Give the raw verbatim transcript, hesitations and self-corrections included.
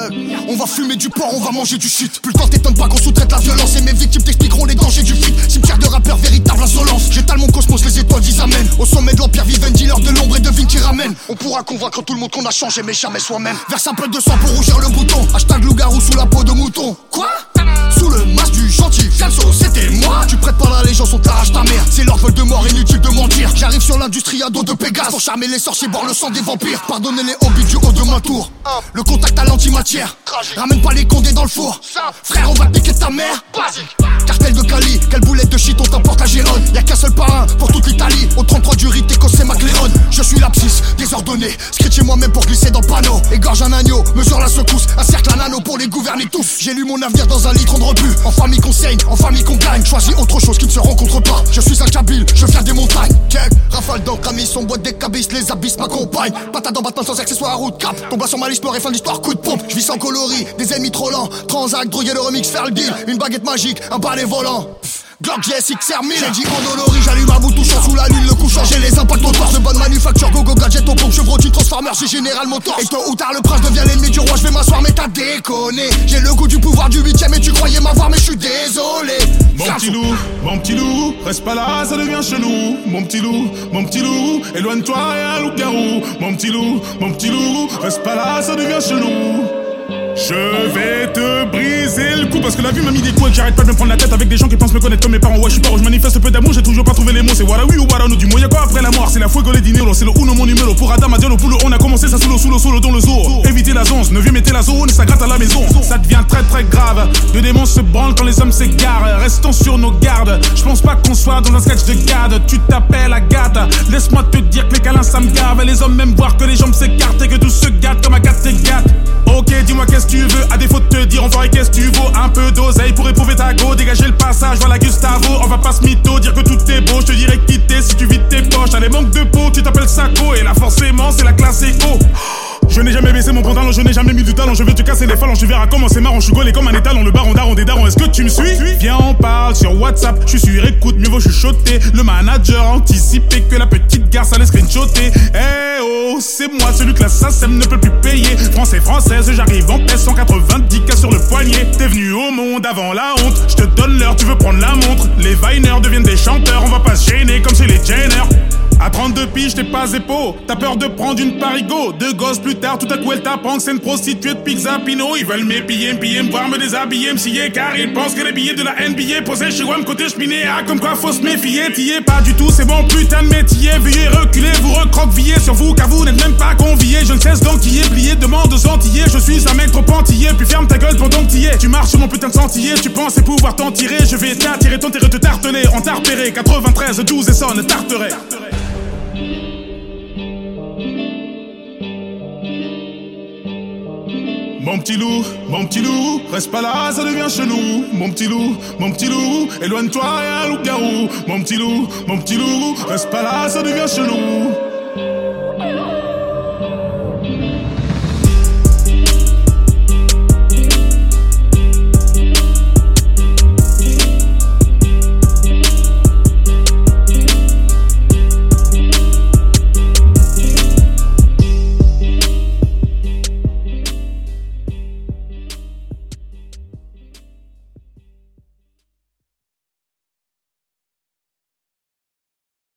On va fumer du porc, on va manger du shit. Plus le temps t'étonne pas qu'on sous-traite la violence. Et mes victimes t'expliqueront les dangers du feat. Cimetière de rappeurs, véritable insolence. J'étale mon cosmos, les étoiles disent amen. Au sommet de l'empire vivent un dealer de l'ombre et devine qui ramène. On pourra convaincre tout le monde qu'on a changé mais jamais soi-même. Verse un peu de sang pour rougir le bouton. Hashtag loup-garou sous la peau de mouton. Quoi? Sous le masque du gentil, Fianso, c'était moi. Tu prêtes pas l'allégeance, on t'arrache ta mère. C'est leur vol de mort, inutile de mentir. J'arrive sur l'industrie à dos de Pégase pour charmer les sorciers, boire le sang des vampires. Pardonnez les hobbies du haut de ma tour. Le contact à l'antimatière. Ramène pas les condés dans le four. Frère, on va piquer ta mère. Cartel de Cali, quelle boulette de shit, on t'emporte à Gérone. Y'a qu'un seul parrain pour toute l'Italie. Au trente-trois du rite, écossais McLeod. Je suis l'abscisse, désordonné. Scritché moi-même pour glisser dans le panneau. Égorge un agneau, mesure la secousse. Un cercle, un anneau pour les gouverner tous. J'ai lu mon avenir dans un litre de rebut. En famille qu'on saigne, en famille qu'on gagne. Choisis autre chose qui ne se rencontre pas. Je suis un Kabyle, je viens des montagnes. Check, rafale d'encre, amis, son boîte des cabisses. Les abysses m'accompagnent. Patate en battement sans accessoires à route cap. Tombe sur ma liste noire et fin d'histoire, coup de pompe. Je vis sans coloris, des ennemis trop lents. Transac, droguer le remix, faire le deal. Une baguette magique, un balai volant. Glock G S X R mille. J'ai dit endolori, j'allume à bout touchant sous la lune, le couchant. J'ai les impacts au torse de bonne manufacture. Go go gadget au pompe, chevrotine, transformer, j'ai Général Motors. Et tôt ou tard le prince devient l'ennemi du roi. Je vais m'asseoir mais t'as déconné. J'ai le goût du pouvoir du huitième et tu croyais m'avoir mais je suis désolé. Mon petit loup, mon petit loup, reste pas là, ça devient chelou. Mon petit loup, mon petit loup, éloigne-toi, y'a un loup-garou. Mon petit loup, mon petit loup, reste pas là, ça devient chelou. Je vais te briser le cou parce que la vie m'a mis des coups et que j'arrête pas de me prendre la tête avec des gens qui pensent me connaître comme mes parents. Ouais, je suis pas où je manifeste peu d'amour, j'ai toujours pas trouvé les mots. C'est voilà oui ou voilà non, du mot y'a quoi après la mort. C'est la fuego les dinero, c'est le uno mon numéro. Pour Adam Adiolo pour le on a commencé ça sous l'eau, sous l'eau, sous l'eau dans le zoo. Évitez la zonze, ne viens mettez la zone et ça gratte à la maison. Ça devient très très grave, deux démons se branlent quand les hommes s'égarent. Restons sur nos gardes, je pense pas qu'on soit dans un sketch de garde. Tu t'appelles Agathe, laisse-moi te dire que les câlins ça me gave. Les hommes même voir que les jambes s'écartent et que tout se gâte comme Agathe s'égate. Ok, dis-moi qu'est-ce que tu veux, à défaut de te dire on ferait qu'est-ce que tu vaux. Un peu d'oseille pour éprouver ta go, dégager le passage, voilà Gustavo. On va pas se mytho, dire que tout est beau, je te dirais quitter si tu vides tes poches. T'as des manques de peau, tu t'appelles Sako, et là forcément c'est la classe éco. Je n'ai jamais baissé mon pantalon, je n'ai jamais mis du talent. Je vais te casser les phalanges, tu verras comment c'est marrant. Je suis gaulé comme un étalon, le baron daron des darons. Est-ce que tu me suis? Viens on parle sur WhatsApp, je suis sur écoute, mieux vaut chuchoter. Le manager a anticipé que la petite garce allait screenshotter. Eh oh, c'est moi celui que la S A C E M ne peut plus payer. Français, française, j'arrive en paix, cent quatre-vingt-dix cas sur le poignet. T'es venu au monde avant la honte, je te donne l'heure, tu veux prendre la montre. Les Viners deviennent des chanteurs, on va pas se gêner comme chez les Jenner. À trente-deux piges, t'es pas épaule. T'as peur de prendre une parigo. Deux gosses plus tard, tout à coup elle t'apprend que c'est une prostituée de Pizza Pino. Ils veulent m'épiller, m'piller, m'voir, me déshabiller, m'siller. Car ils pensent que les billets de la N B A posés chez WAM côté cheminé. Ah, comme quoi faut se méfier. T'y es pas du tout, c'est bon putain de métier. Veuillez reculer, vous recroquevillez sur vous car vous n'êtes même pas conviés. Je ne cesse d'enquiller, plier, demande aux Antillais. Je suis un mec trop antillais, puis ferme ta gueule pendant que t'y es. Tu marches sur mon putain de sentier, tu pensais pouvoir t'en tirer. Je vais t'attirer, t'enterrer, te tarteler. En t'a repéré, quatre-vingt-treize, douze et sonne, tarterai. Mon petit loup, mon petit loup, reste pas là, ça devient chelou. Mon petit loup, mon petit loup, éloigne-toi, y'a un loup-garou. Mon petit loup, mon petit loup, reste pas là, ça devient chelou.